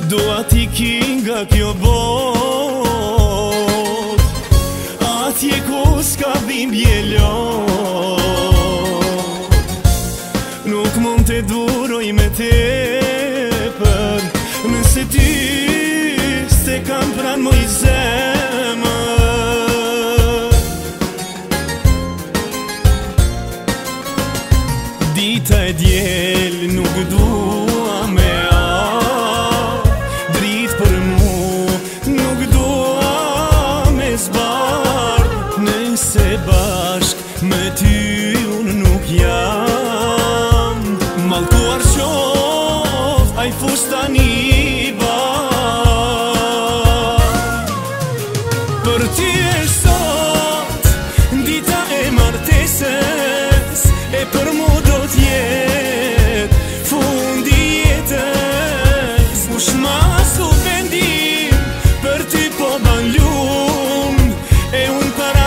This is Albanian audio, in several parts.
Dua t'i ki nga kjo bot, atje ku s'ka dhimbje lot. Nuk mund të duroj me tepër, nëse ty s'te kam pran moj zemër. Dita e djel nuk dua me se bashk me ty unë nuk jam. Mallkuar qof aj fustani bar. Për ty e sot dita e martesës, e për mu do t'jet fundi jetës. Mush ma su vendim për ty po ban lum, e unë para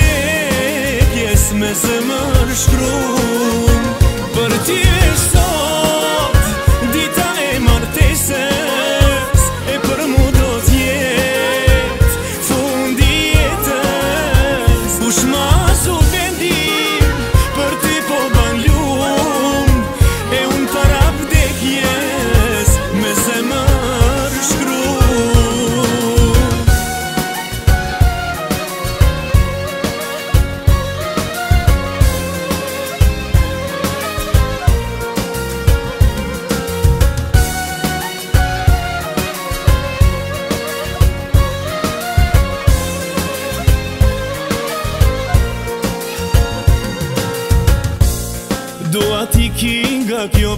me zemër shkrum. Për ty e sot dita e martesës, e për mu do t'jet fundi jetës. Kush ma su vendim për ty po ban lum, e unë para vdekjes me zemër shkrum. Dua t'i ki nga kjo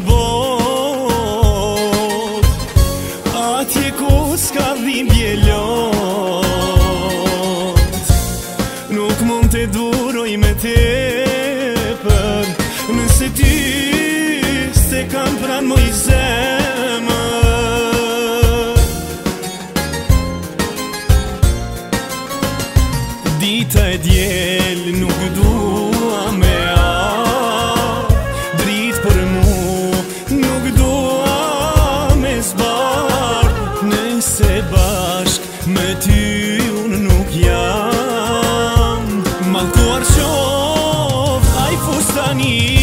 bot, atje ku s'ka dhimbje lot. Nuk mund të duroj me tepër, nëse ty s'te kam pran moj zemër. Dita e djel nuk dua me se bashk me ty unë nuk jam. Mallkuar qof aj fustani